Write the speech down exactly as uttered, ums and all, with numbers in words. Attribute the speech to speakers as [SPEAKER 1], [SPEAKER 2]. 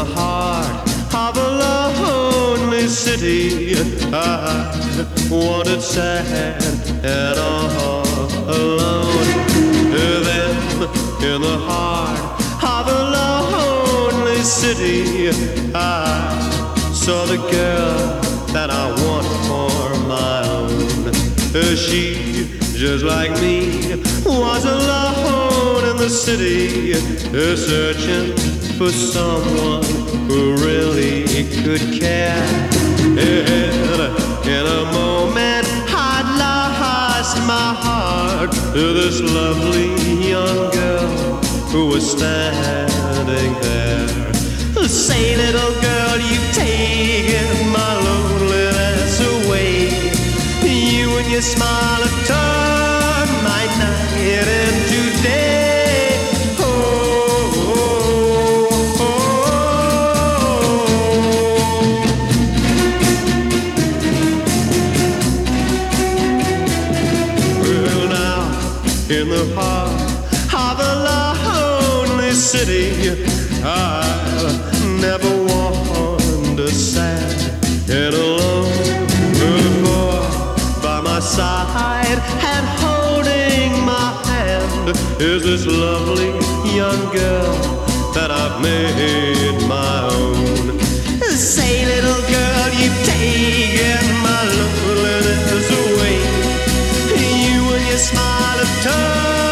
[SPEAKER 1] the heart of a lonely city. I wandered sad and all alone. Then in the heart of a lonely city, I saw the girl that I want for my own. She, just like me, was alone in the city, searching for someone who really could care. And in a moment I'd lost my heart to this lovely young girl who was standing there. Say, little girl, you've taken my loneliness away. You and your smile have turned my night into day. Oh, oh, oh, oh. Well, now in the heart of a lonely city, I'll never wander sad and alone. For by my side and holding my hand is this lovely young girl that I've made my own. Say, little girl, you've taken my loneliness away. You and your smile have turned